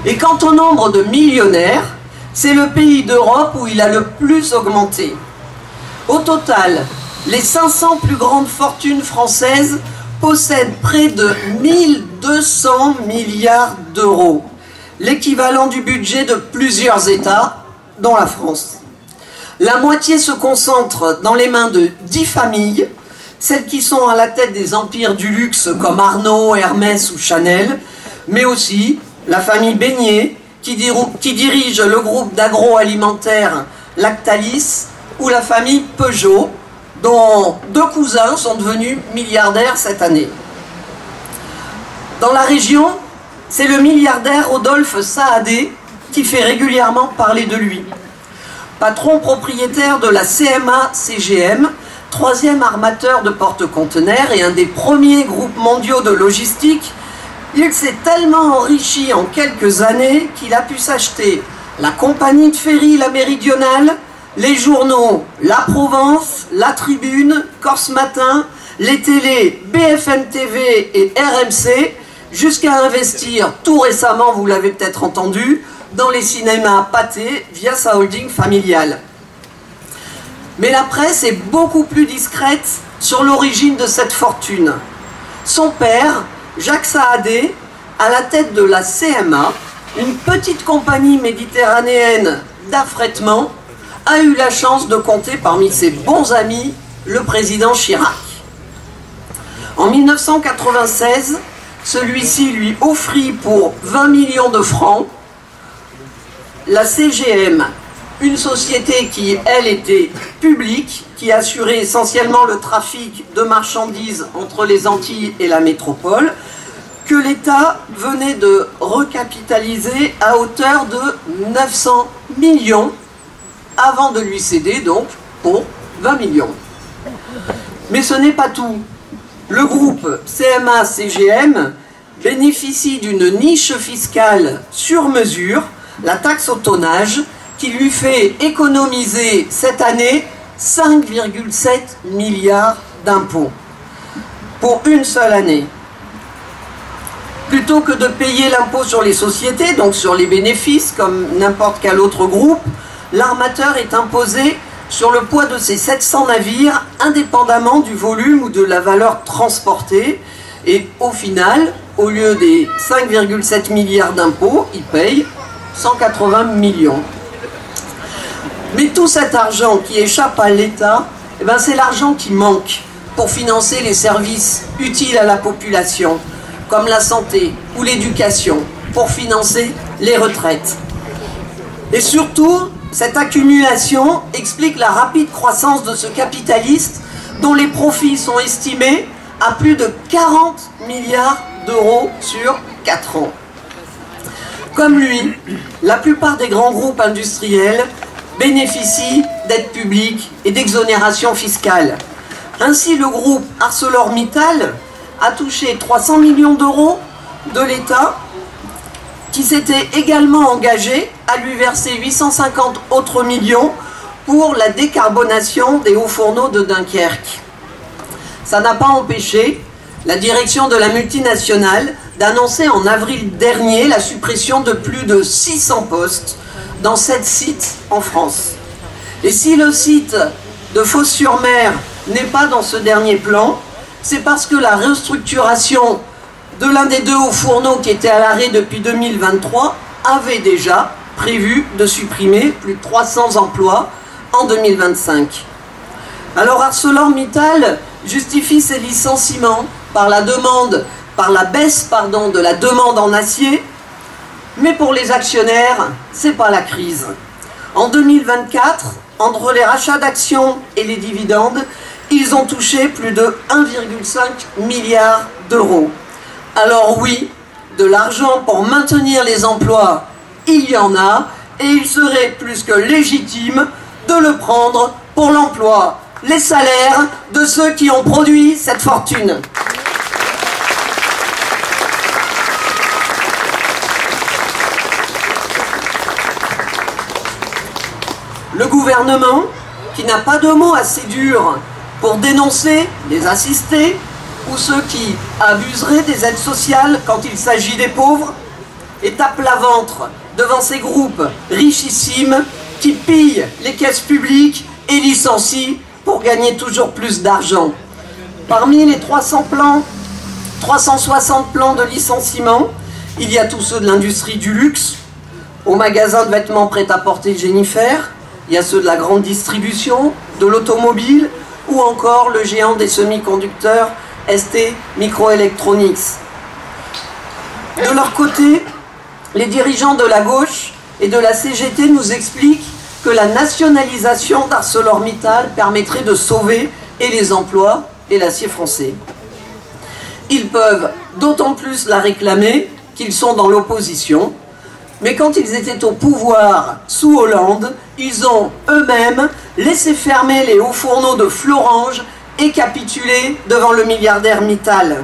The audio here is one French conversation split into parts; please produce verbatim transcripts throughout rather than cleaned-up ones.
Et quant au nombre de millionnaires, c'est le pays d'Europe où il a le plus augmenté. Au total, les cinq cents plus grandes fortunes françaises possèdent près de mille deux cents milliards d'euros, l'équivalent du budget de plusieurs États, dont la France. La moitié se concentre dans les mains de dix familles, celles qui sont à la tête des empires du luxe comme Arnault, Hermès ou Chanel, mais aussi la famille Beignet, qui, qui dirige le groupe d'agroalimentaire Lactalis, ou la famille Peugeot, dont deux cousins sont devenus milliardaires cette année. Dans la région, c'est le milliardaire Rodolphe Saadé qui fait régulièrement parler de lui. Patron propriétaire de la C M A C G M, troisième armateur de porte-conteneurs et un des premiers groupes mondiaux de logistique, il s'est tellement enrichi en quelques années qu'il a pu s'acheter la compagnie de ferry La Méridionale, les journaux La Provence, La Tribune, Corse Matin, les télés B F M T V et R M C, jusqu'à investir tout récemment, vous l'avez peut-être entendu, dans les cinémas Pathé via sa holding familiale. Mais la presse est beaucoup plus discrète sur l'origine de cette fortune. Son père, Jacques Saadé, à la tête de la C M A, une petite compagnie méditerranéenne d'affrètement, a eu la chance de compter parmi ses bons amis le président Chirac. En mille neuf cent quatre-vingt-seize, celui-ci lui offrit pour vingt millions de francs la C G M, une société qui, elle, était publique, qui assurait essentiellement le trafic de marchandises entre les Antilles et la métropole, que l'État venait de recapitaliser à hauteur de neuf cents millions, avant de lui céder donc pour vingt millions. Mais ce n'est pas tout. Le groupe C M A C G M bénéficie d'une niche fiscale sur mesure, la taxe au tonnage, qui lui fait économiser cette année cinq virgule sept milliards d'impôts pour une seule année. Plutôt que de payer l'impôt sur les sociétés, donc sur les bénéfices comme n'importe quel autre groupe, l'armateur est imposé sur le poids de ses sept cents navires, indépendamment du volume ou de la valeur transportée. Et au final, au lieu des cinq virgule sept milliards d'impôts, il paye cent quatre-vingts millions. Mais tout cet argent qui échappe à l'État, eh ben c'est l'argent qui manque pour financer les services utiles à la population, comme la santé ou l'éducation, pour financer les retraites. Et surtout, cette accumulation explique la rapide croissance de ce capitaliste dont les profits sont estimés à plus de quarante milliards d'euros sur quatre ans. Comme lui, la plupart des grands groupes industriels bénéficient d'aides publiques et d'exonérations fiscales. Ainsi, le groupe ArcelorMittal a touché trois cents millions d'euros de l'État, qui s'était également engagé à lui verser huit cent cinquante autres millions pour la décarbonation des hauts fourneaux de Dunkerque. Ça n'a pas empêché la direction de la multinationale d'annoncer en avril dernier la suppression de plus de six cents postes dans sept sites en France. Et si le site de Fos-sur-Mer n'est pas dans ce dernier plan, c'est parce que la restructuration de l'un des deux hauts fourneaux qui était à l'arrêt depuis deux mille vingt-trois avait déjà prévu de supprimer plus de trois cents emplois en deux mille vingt-cinq. Alors ArcelorMittal justifie ses licenciements par la demande, par la baisse pardon, de la demande en acier, mais pour les actionnaires, c'est pas la crise. En deux mille vingt-quatre, entre les rachats d'actions et les dividendes, ils ont touché plus de un virgule cinq milliard d'euros. Alors oui, de l'argent pour maintenir les emplois, il y en a, et il serait plus que légitime de le prendre pour l'emploi, les salaires de ceux qui ont produit cette fortune. Le gouvernement, qui n'a pas de mots assez durs pour dénoncer les assistés ou ceux qui abuseraient des aides sociales quand il s'agit des pauvres, et tape la ventre devant ces groupes richissimes qui pillent les caisses publiques et licencient pour gagner toujours plus d'argent. Parmi les trois cents plans, trois cent soixante plans de licenciement, il y a tous ceux de l'industrie du luxe, au magasin de vêtements prêt-à-porter Jennifer, il y a ceux de la grande distribution, de l'automobile, ou encore le géant des semi-conducteurs S T Microelectronics. De leur côté, les dirigeants de la gauche et de la C G T nous expliquent que la nationalisation d'ArcelorMittal permettrait de sauver et les emplois et l'acier français. Ils peuvent d'autant plus la réclamer qu'ils sont dans l'opposition, mais quand ils étaient au pouvoir sous Hollande, ils ont eux-mêmes laissé fermer les hauts fourneaux de Florange et capitulé devant le milliardaire Mittal.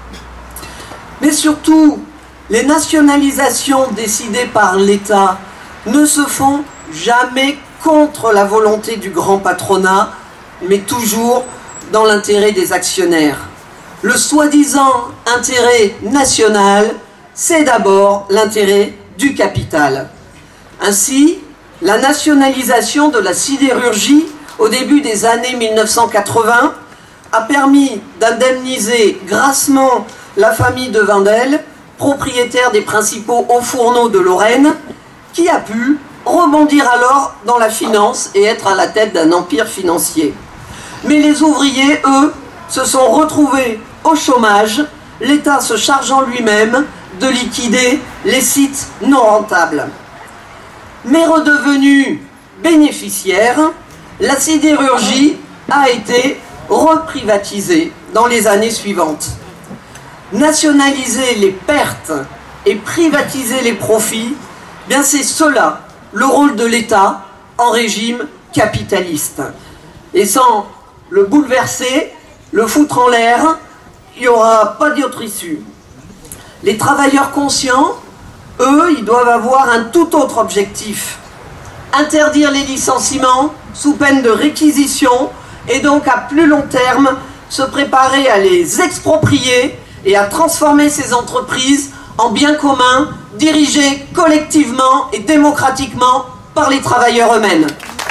Mais surtout, les nationalisations décidées par l'État ne se font jamais contre la volonté du grand patronat, mais toujours dans l'intérêt des actionnaires. Le soi-disant intérêt national, c'est d'abord l'intérêt du capital. Ainsi, la nationalisation de la sidérurgie au début des années mille neuf cent quatre-vingts a permis d'indemniser grassement la famille de Wendel, propriétaire des principaux hauts fourneaux de Lorraine, qui a pu rebondir alors dans la finance et être à la tête d'un empire financier. Mais les ouvriers, eux, se sont retrouvés au chômage, l'État se chargeant lui-même de liquider les sites non rentables. Mais redevenue bénéficiaire, la sidérurgie a été reprivatisée dans les années suivantes. Nationaliser les pertes et privatiser les profits, bien c'est cela le rôle de l'État en régime capitaliste. Et sans le bouleverser, le foutre en l'air, il n'y aura pas d'autre issue. Les travailleurs conscients, eux, ils doivent avoir un tout autre objectif. Interdire les licenciements sous peine de réquisition et donc à plus long terme se préparer à les exproprier et à transformer ces entreprises en biens communs dirigés collectivement et démocratiquement par les travailleurs eux-mêmes.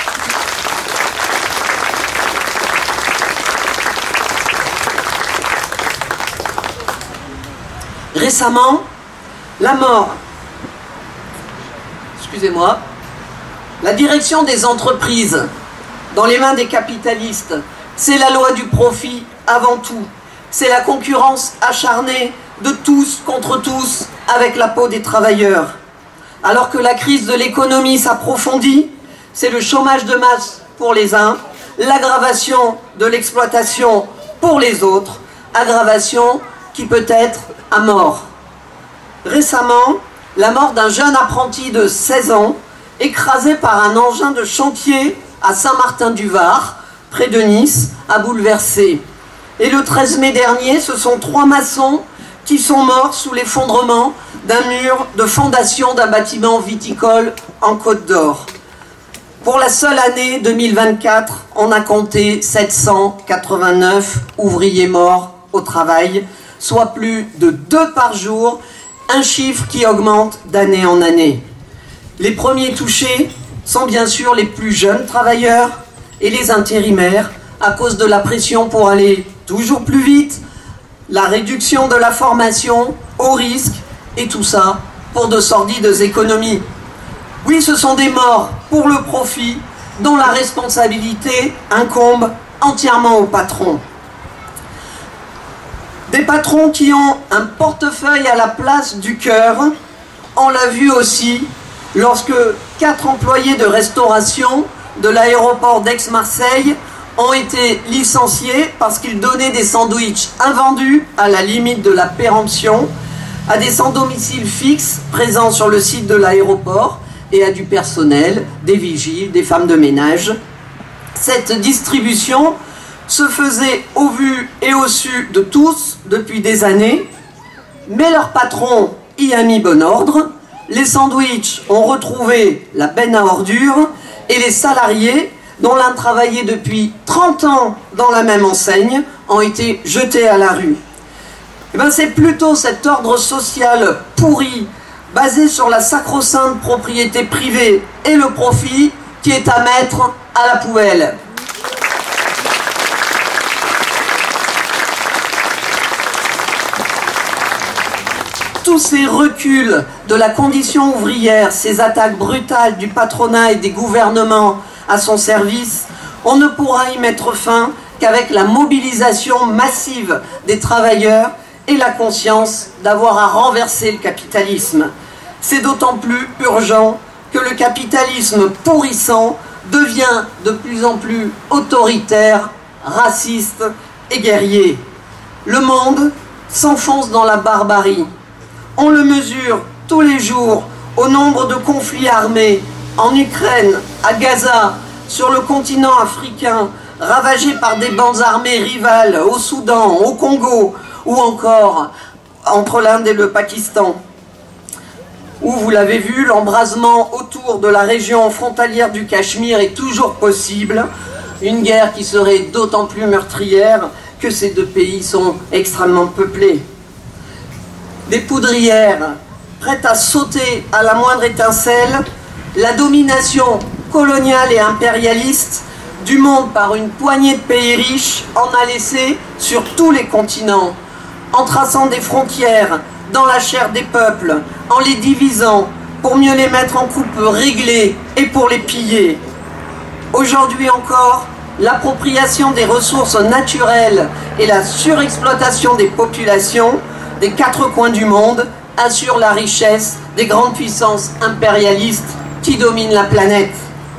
Récemment, la mort, excusez-moi, la direction des entreprises dans les mains des capitalistes, c'est la loi du profit avant tout. C'est la concurrence acharnée de tous contre tous avec la peau des travailleurs. Alors que la crise de l'économie s'approfondit, c'est le chômage de masse pour les uns, l'aggravation de l'exploitation pour les autres, aggravation qui peut être à mort. Récemment, la mort d'un jeune apprenti de seize ans, écrasé par un engin de chantier à Saint-Martin-du-Var, près de Nice, a bouleversé. Et le treize mai dernier, ce sont trois maçons qui sont morts sous l'effondrement d'un mur de fondation d'un bâtiment viticole en Côte d'Or. Pour la seule année deux mille vingt-quatre, on a compté sept cent quatre-vingt-neuf ouvriers morts au travail, soit plus de deux par jour, un chiffre qui augmente d'année en année. Les premiers touchés sont bien sûr les plus jeunes travailleurs et les intérimaires à cause de la pression pour aller toujours plus vite, la réduction de la formation au risque et tout ça pour de sordides économies. Oui, ce sont des morts pour le profit dont la responsabilité incombe entièrement aux patrons. Des patrons qui ont un portefeuille à la place du cœur, on l'a vu aussi lorsque quatre employés de restauration de l'aéroport d'Aix-Marseille ont été licenciés parce qu'ils donnaient des sandwichs invendus à la limite de la péremption à des sans-domicile fixes présents sur le site de l'aéroport et à du personnel, des vigiles, des femmes de ménage. Cette distribution se faisait au vu et au su de tous depuis des années, mais leur patron y a mis bon ordre. Les sandwichs ont retrouvé la benne à ordures et les salariés, dont l'un travaillait depuis trente ans dans la même enseigne, ont été jetés à la rue. Et ben c'est plutôt cet ordre social pourri basée sur la sacro-sainte propriété privée et le profit qui est à mettre à la poubelle. Tous ces reculs de la condition ouvrière, ces attaques brutales du patronat et des gouvernements à son service, on ne pourra y mettre fin qu'avec la mobilisation massive des travailleurs et la conscience d'avoir à renverser le capitalisme. C'est d'autant plus urgent que le capitalisme pourrissant devient de plus en plus autoritaire, raciste et guerrier. Le monde s'enfonce dans la barbarie. On le mesure tous les jours au nombre de conflits armés en Ukraine, à Gaza, sur le continent africain, ravagé par des bandes armées rivales, au Soudan, au Congo, ou encore entre l'Inde et le Pakistan. Où, vous l'avez vu, l'embrasement autour de la région frontalière du Cachemire est toujours possible, une guerre qui serait d'autant plus meurtrière que ces deux pays sont extrêmement peuplés. Des poudrières prêtes à sauter à la moindre étincelle, la domination coloniale et impérialiste du monde par une poignée de pays riches en a laissé sur tous les continents, en traçant des frontières dans la chair des peuples, en les divisant pour mieux les mettre en coupe réglée et pour les piller. Aujourd'hui encore, l'appropriation des ressources naturelles et la surexploitation des populations des quatre coins du monde assurent la richesse des grandes puissances impérialistes qui dominent la planète.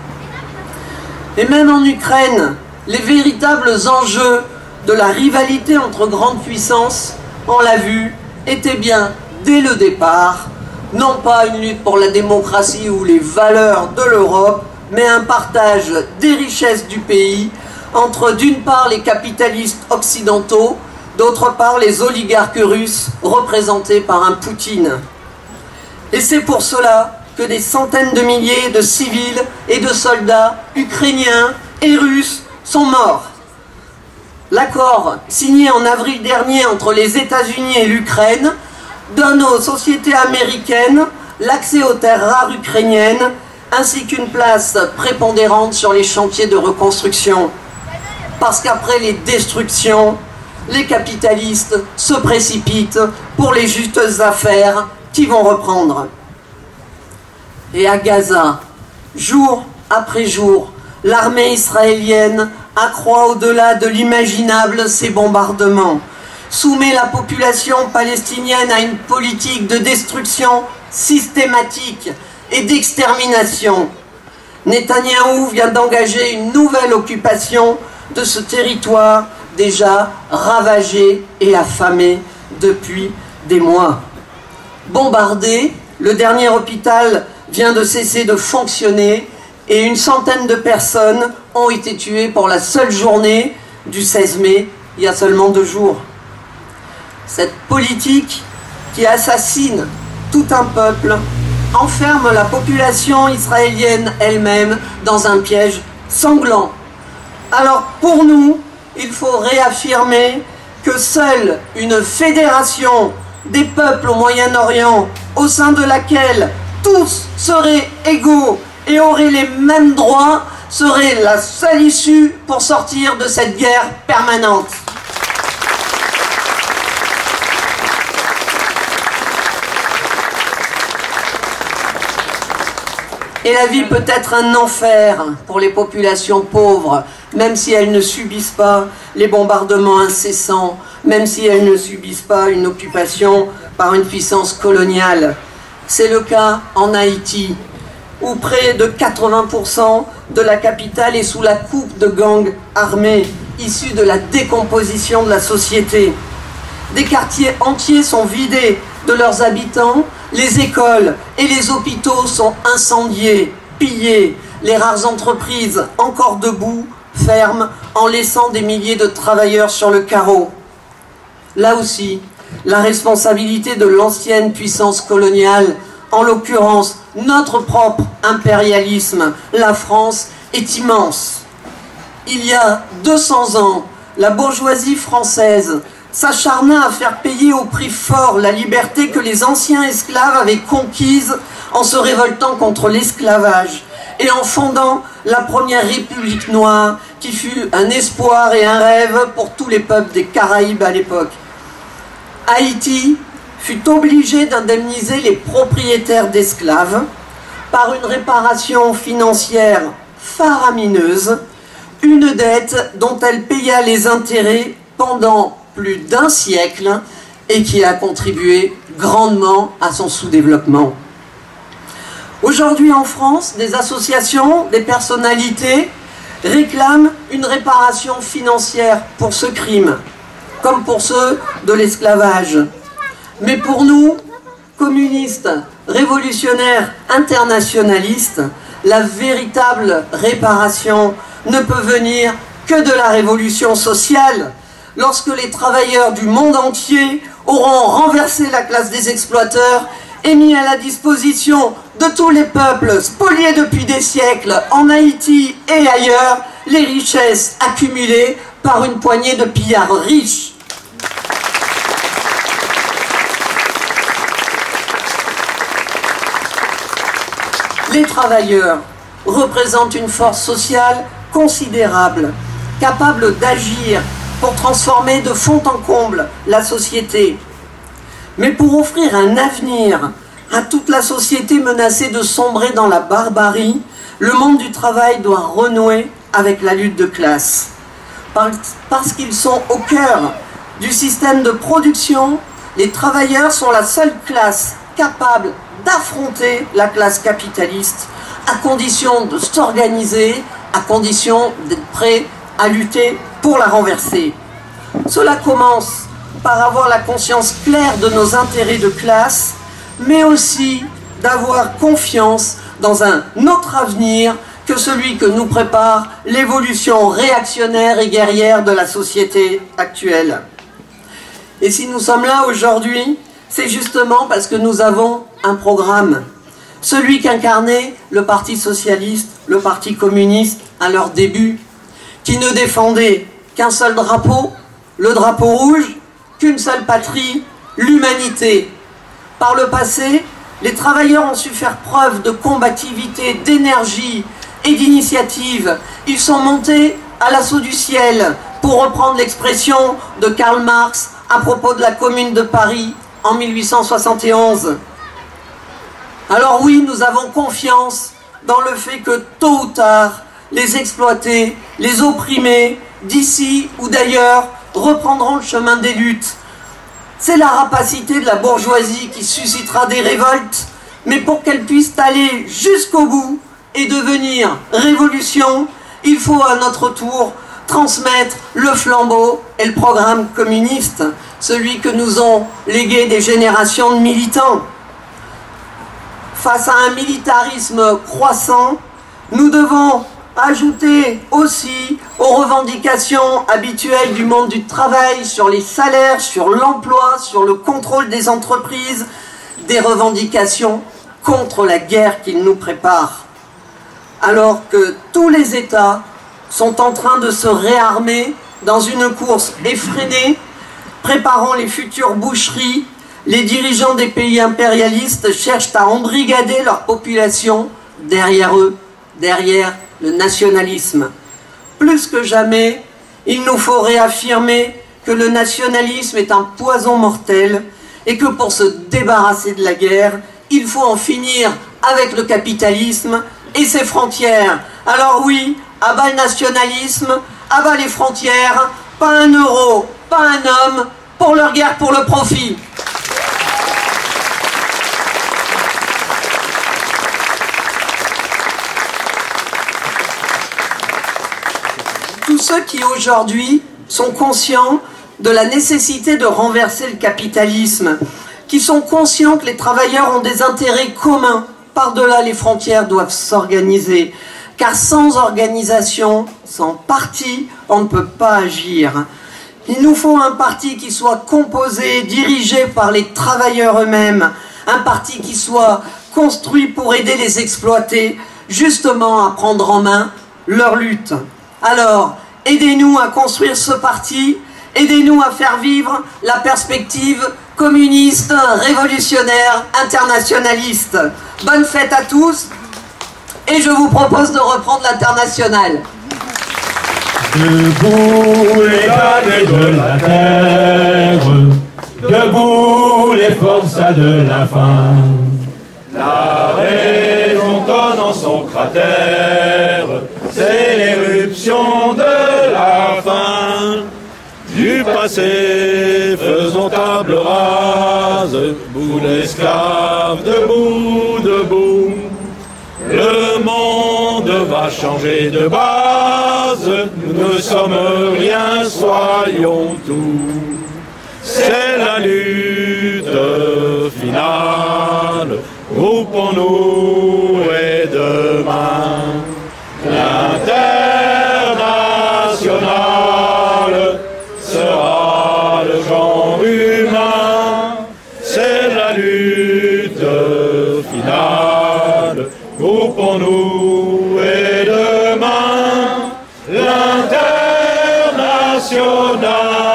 Et même en Ukraine, les véritables enjeux de la rivalité entre grandes puissances, on l'a vu, étaient bien, dès le départ, non pas une lutte pour la démocratie ou les valeurs de l'Europe, mais un partage des richesses du pays entre d'une part les capitalistes occidentaux, d'autre part les oligarques russes représentés par un Poutine. Et c'est pour cela que des centaines de milliers de civils et de soldats ukrainiens et russes sont morts. L'accord signé en avril dernier entre les États-Unis et l'Ukraine donne aux sociétés américaines l'accès aux terres rares ukrainiennes ainsi qu'une place prépondérante sur les chantiers de reconstruction. Parce qu'après les destructions, les capitalistes se précipitent pour les justes affaires qui vont reprendre. Et à Gaza, jour après jour, l'armée israélienne accroît au-delà de l'imaginable ses bombardements, soumet la population palestinienne à une politique de destruction systématique et d'extermination. Netanyahou vient d'engager une nouvelle occupation de ce territoire déjà ravagé et affamé depuis des mois. Bombardé, le dernier hôpital vient de cesser de fonctionner et une centaine de personnes ont été tuées pour la seule journée du seize mai, il y a seulement deux jours. Cette politique qui assassine tout un peuple enferme la population israélienne elle-même dans un piège sanglant. Alors pour nous, il faut réaffirmer que seule une fédération des peuples au Moyen-Orient, au sein de laquelle tous seraient égaux et auraient les mêmes droits, serait la seule issue pour sortir de cette guerre permanente. Et la vie peut être un enfer pour les populations pauvres, même si elles ne subissent pas les bombardements incessants, même si elles ne subissent pas une occupation par une puissance coloniale. C'est le cas en Haïti, où près de quatre-vingts pour cent de la capitale est sous la coupe de gangs armés, issus de la décomposition de la société. Des quartiers entiers sont vidés de leurs habitants, les écoles et les hôpitaux sont incendiés, pillés, les rares entreprises encore debout ferment en laissant des milliers de travailleurs sur le carreau. Là aussi, la responsabilité de l'ancienne puissance coloniale, en l'occurrence notre propre impérialisme, la France, est immense. Il y a deux cents ans, la bourgeoisie française s'acharna à faire payer au prix fort la liberté que les anciens esclaves avaient conquise en se révoltant contre l'esclavage et en fondant la première République noire qui fut un espoir et un rêve pour tous les peuples des Caraïbes à l'époque. Haïti fut obligé d'indemniser les propriétaires d'esclaves par une réparation financière faramineuse, une dette dont elle paya les intérêts pendant plus d'un siècle et qui a contribué grandement à son sous-développement. Aujourd'hui en France, des associations, des personnalités réclament une réparation financière pour ce crime, comme pour ceux de l'esclavage. Mais pour nous, communistes, révolutionnaires, internationalistes, la véritable réparation ne peut venir que de la révolution sociale, lorsque les travailleurs du monde entier auront renversé la classe des exploiteurs et mis à la disposition de tous les peuples spoliés depuis des siècles en Haïti et ailleurs les richesses accumulées par une poignée de pillards riches. Les travailleurs représentent une force sociale considérable, capable d'agir pour transformer de fond en comble la société. Mais pour offrir un avenir à toute la société menacée de sombrer dans la barbarie, le monde du travail doit renouer avec la lutte de classe. Parce qu'ils sont au cœur du système de production, les travailleurs sont la seule classe capable d'affronter la classe capitaliste, à condition de s'organiser, à condition d'être prêt à lutter pour la renverser. Cela commence par avoir la conscience claire de nos intérêts de classe, mais aussi d'avoir confiance dans un autre avenir que celui que nous prépare l'évolution réactionnaire et guerrière de la société actuelle. Et si nous sommes là aujourd'hui, c'est justement parce que nous avons un programme, celui qu'incarnait le Parti socialiste, le Parti communiste à leur début, qui ne défendait qu'un seul drapeau, le drapeau rouge, qu'une seule patrie, l'humanité. Par le passé, les travailleurs ont su faire preuve de combativité, d'énergie et d'initiative. Ils sont montés à l'assaut du ciel, pour reprendre l'expression de Karl Marx à propos de la Commune de Paris en mille huit cent soixante et onze. Alors oui, nous avons confiance dans le fait que tôt ou tard, les exploités, les opprimés, d'ici ou d'ailleurs, reprendront le chemin des luttes. C'est la rapacité de la bourgeoisie qui suscitera des révoltes, mais pour qu'elle puisse aller jusqu'au bout et devenir révolution, il faut à notre tour transmettre le flambeau et le programme communiste, celui que nous ont légué des générations de militants. Face à un militarisme croissant, nous devons ajouter aussi aux revendications habituelles du monde du travail sur les salaires, sur l'emploi, sur le contrôle des entreprises, des revendications contre la guerre qu'ils nous préparent. Alors que tous les États sont en train de se réarmer dans une course effrénée, préparant les futures boucheries, les dirigeants des pays impérialistes cherchent à embrigader leur population derrière eux, derrière le nationalisme. Plus que jamais, il nous faut réaffirmer que le nationalisme est un poison mortel et que pour se débarrasser de la guerre, il faut en finir avec le capitalisme et ses frontières. Alors oui, à bas le nationalisme, à bas les frontières, pas un euro, pas un homme, pour leur guerre, pour le profit. Tous ceux qui aujourd'hui sont conscients de la nécessité de renverser le capitalisme, qui sont conscients que les travailleurs ont des intérêts communs, par-delà les frontières doivent s'organiser, car sans organisation, sans parti, on ne peut pas agir. Il nous faut un parti qui soit composé, dirigé par les travailleurs eux-mêmes, un parti qui soit construit pour aider les exploités, justement à prendre en main leur lutte. Alors, aidez-nous à construire ce parti Aidez-nous à faire vivre la perspective communiste, révolutionnaire, internationaliste. Bonne fête à tous et je vous propose de reprendre l'Internationale. Debout les damnés de la terre, debout les forçats de la faim. La raison donne en son cratère, c'est l'éruption de la fin. Du passé, faisons table rase, bout l'esclave, debout, debout. Le monde va changer de base, nous ne sommes rien, soyons tout. C'est la lutte finale, groupons-nous et demain, l'international sera le genre humain. C'est la lutte finale, groupons-nous et demain, l'international